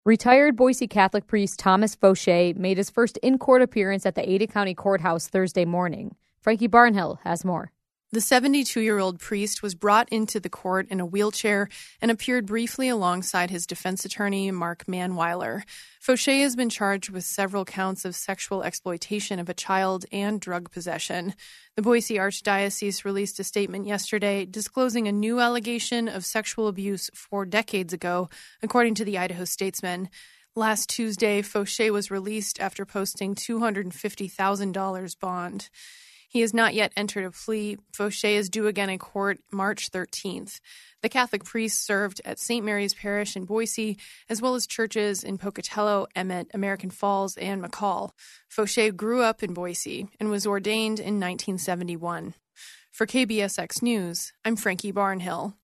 Retired Boise Catholic priest Thomas Fauché made his first in-court appearance at the Ada County Courthouse Thursday morning. Frankie Barnhill has more. The 72-year-old priest was brought into the court in a wheelchair and appeared briefly alongside his defense attorney, Mark Manweiler. Fauché has been charged with several counts of sexual exploitation of a child and drug possession. The Boise Archdiocese released a statement yesterday disclosing a new allegation of sexual abuse 4 decades ago, according to the Idaho Statesman. Last Tuesday, Fauché was released after posting $250,000 bond. He has not yet entered a plea. Fauché is due again in court March 13th. The Catholic priest served at St. Mary's Parish in Boise, as well as churches in Pocatello, Emmett, American Falls, and McCall. Fauché grew up in Boise and was ordained in 1971. For KBSX News, I'm Frankie Barnhill.